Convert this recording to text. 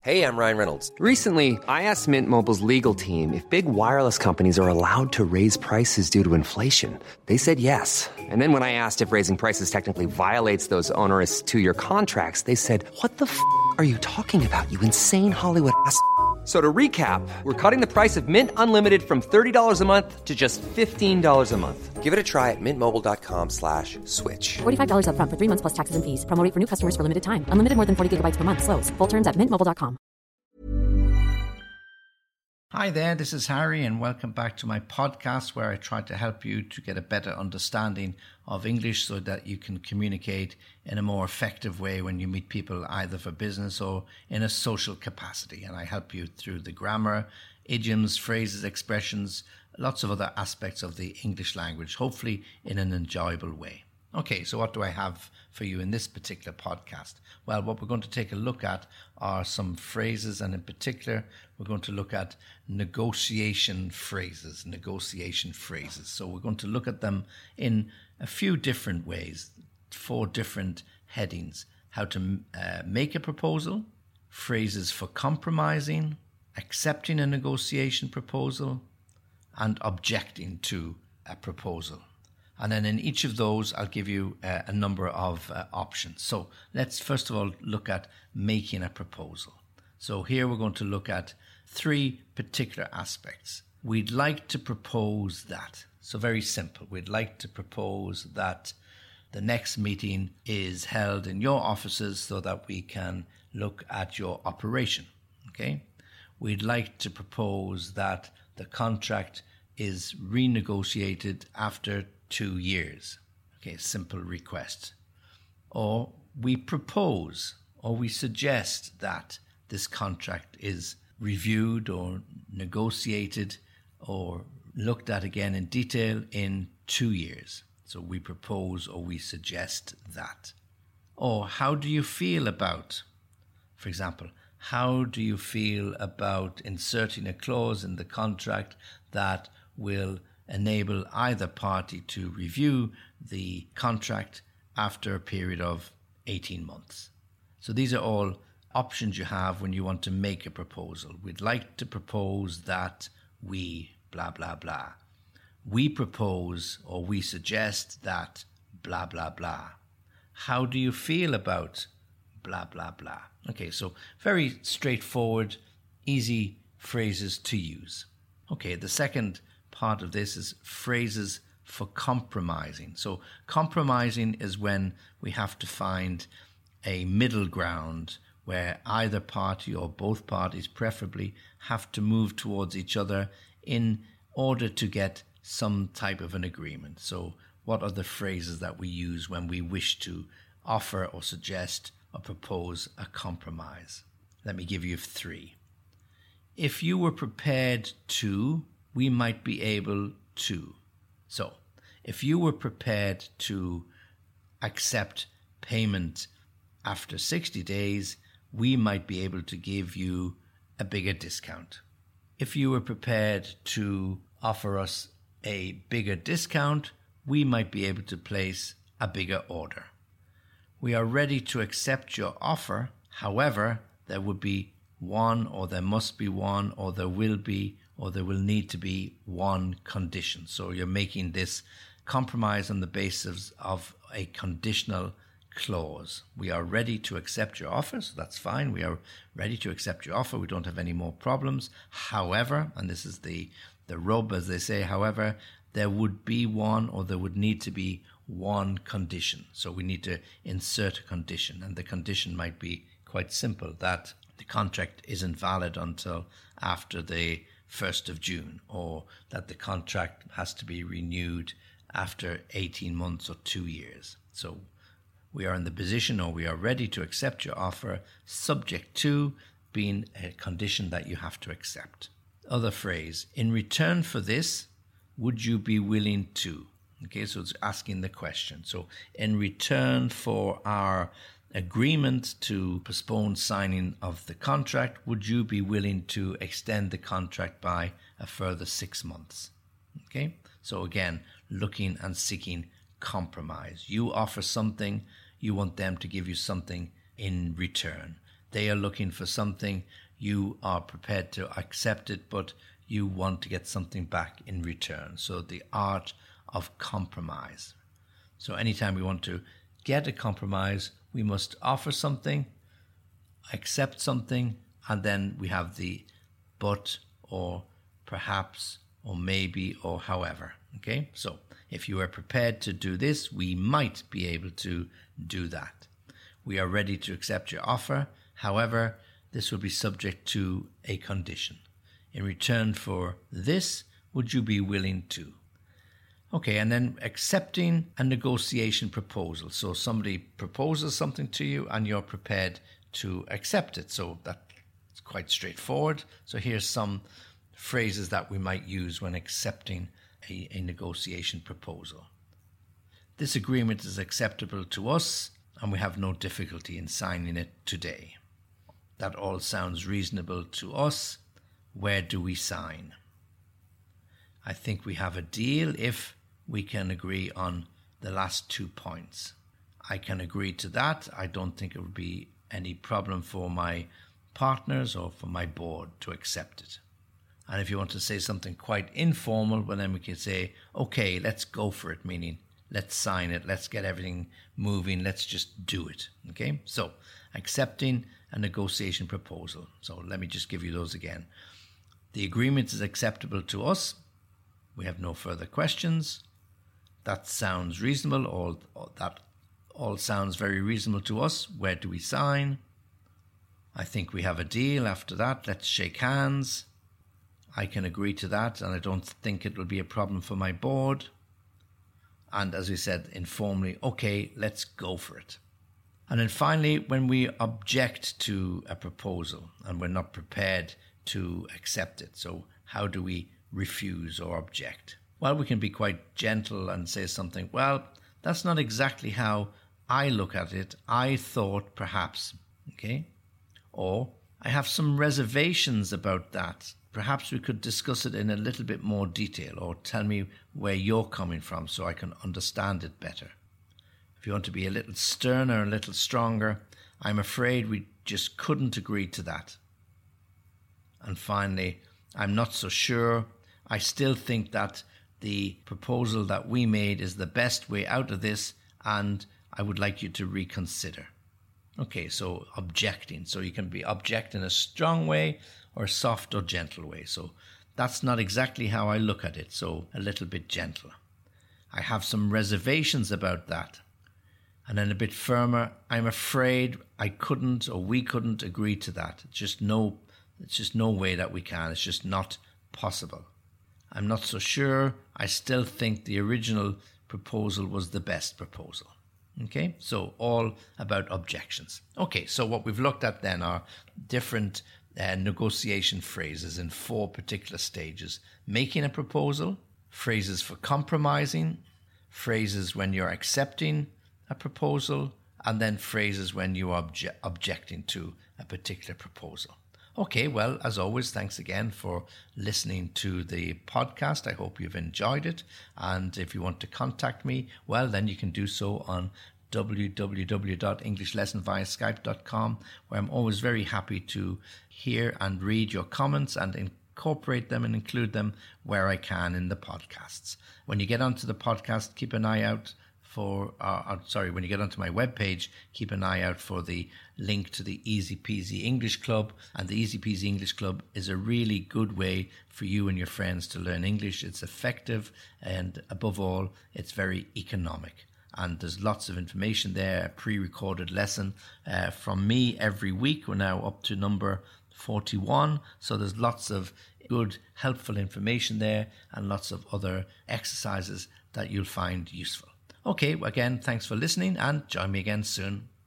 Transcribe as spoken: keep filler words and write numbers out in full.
Hey, I'm Ryan Reynolds. Recently, I asked Mint Mobile's legal team if big wireless companies are allowed to raise prices due to inflation. They said yes. And then when I asked if raising prices technically violates those onerous two-year contracts, they said, "What the f*** are you talking about, you insane Hollywood ass f- So to recap, we're cutting the price of Mint Unlimited from thirty dollars a month to just fifteen dollars a month. Give it a try at mintmobile.com slash switch. forty-five dollars up front for three months plus taxes and fees. Promo rate for new customers for limited time. Unlimited more than forty gigabytes per month. Slows full terms at mint mobile dot com. Hi there, this is Harry and welcome back to my podcast where I try to help you to get a better understanding of English so that you can communicate in a more effective way when you meet people either for business or in a social capacity. And I help you through the grammar, idioms, phrases, expressions, lots of other aspects of the English language, hopefully in an enjoyable way. Okay, so what do I have for you in this particular podcast? Well, what we're going to take a look at are some phrases, and in particular, we're going to look at negotiation phrases, negotiation phrases. So we're going to look at them in a few different ways, four different headings: how to uh, make a proposal, phrases for compromising, accepting a negotiation proposal, and objecting to a proposal. And then in each of those, I'll give you uh, a number of uh, options. So let's first of all look at making a proposal. So here we're going to look at three particular aspects. We'd like to propose that. So very simple. We'd like to propose that the next meeting is held in your offices so that we can look at your operation. Okay? We'd like to propose that the contract is renegotiated after two years. Okay, simple request. Or we propose or we suggest that this contract is reviewed or negotiated or looked at again in detail in two years. So we propose or we suggest that. Or how do you feel about, for example, how do you feel about inserting a clause in the contract that will enable either party to review the contract after a period of eighteen months. So these are all options you have when you want to make a proposal. We'd like to propose that we blah, blah, blah. We propose or we suggest that blah, blah, blah. How do you feel about blah, blah, blah? Okay, so very straightforward, easy phrases to use. Okay, the second part of this is phrases for compromising. So compromising is when we have to find a middle ground where either party or both parties preferably have to move towards each other in order to get some type of an agreement. So what are the phrases that we use when we wish to offer or suggest or propose a compromise? Let me give you three. If you were prepared to, we might be able to. So, if you were prepared to accept payment after sixty days, we might be able to give you a bigger discount. If you were prepared to offer us a bigger discount, we might be able to place a bigger order. We are ready to accept your offer. However, there would be one, or there must be one, or there will be or there will need to be one condition. So you're making this compromise on the basis of a conditional clause. We are ready to accept your offer, so that's fine. We are ready to accept your offer. We don't have any more problems. However, and this is the, the rub, as they say, however, there would be one or there would need to be one condition. So we need to insert a condition, and the condition might be quite simple, that the contract isn't valid until after the first of June, or that the contract has to be renewed after eighteen months or two years. So we are in the position, or we are ready to accept your offer, subject to being a condition that you have to accept. Other phrase, in return for this, would you be willing to? Okay, so it's asking the question. So in return for our agreement to postpone signing of the contract, would you be willing to extend the contract by a further six months? Okay, so again, looking and seeking compromise. You offer something, you want them to give you something in return. They are looking for something, you are prepared to accept it, but you want to get something back in return. So the art of compromise. So anytime we want to get a compromise, we must offer something, accept something, and then we have the but or perhaps or maybe or however. Okay, so if you are prepared to do this, we might be able to do that. We are ready to accept your offer. However, this will be subject to a condition. In return for this, would you be willing to? Okay, and then accepting a negotiation proposal. So somebody proposes something to you and you're prepared to accept it. So that's quite straightforward. So here's some phrases that we might use when accepting a, a negotiation proposal. This agreement is acceptable to us and we have no difficulty in signing it today. That all sounds reasonable to us. Where do we sign? I think we have a deal if we can agree on the last two points. I can agree to that. I don't think it would be any problem for my partners or for my board to accept it. And if you want to say something quite informal, well, then we can say, okay, let's go for it, meaning let's sign it, let's get everything moving, let's just do it. Okay, so accepting a negotiation proposal. So let me just give you those again. The agreement is acceptable to us. We have no further questions. That sounds reasonable. All, all that all sounds very reasonable to us. Where do we sign? I think we have a deal. After that, let's shake hands. I can agree to that, and I don't think it will be a problem for my board. And as we said informally, okay, let's go for it. And then finally, when we object to a proposal and we're not prepared to accept it, so how do we refuse or object? Well, we can be quite gentle and say something, well, that's not exactly how I look at it. I thought perhaps, okay? Or I have some reservations about that. Perhaps we could discuss it in a little bit more detail, or tell me where you're coming from so I can understand it better. If you want to be a little sterner, a little stronger, I'm afraid we just couldn't agree to that. And finally, I'm not so sure. I still think that the proposal that we made is the best way out of this, and I would like you to reconsider. Okay, so objecting. So you can be object in a strong way or soft or gentle way. So that's not exactly how I look at it, so a little bit gentle. I have some reservations about that. And then a bit firmer, I'm afraid I couldn't or we couldn't agree to that. It's just no, it's just no way that we can. It's just not possible. I'm not so sure. I still think the original proposal was the best proposal. Okay, so all about objections. Okay, so what we've looked at then are different uh, negotiation phrases in four particular stages. Making a proposal, phrases for compromising, phrases when you're accepting a proposal, and then phrases when you are obje- objecting to a particular proposal. Okay, well, as always, thanks again for listening to the podcast. I hope you've enjoyed it. And if you want to contact me, well, then you can do so on w w w dot english lesson via skype dot com, where I'm always very happy to hear and read your comments and incorporate them and include them where I can in the podcasts. When you get onto the podcast, keep an eye out for, uh, uh, sorry, when you get onto my webpage, keep an eye out for the link to the Easy Peasy English Club. And the Easy Peasy English Club is a really good way for you and your friends to learn English. It's effective, and above all, it's very economic. And there's lots of information there, a pre-recorded lesson uh, from me every week. We're now up to number forty-one. So there's lots of good, helpful information there and lots of other exercises that you'll find useful. Okay, again, thanks for listening and join me again soon.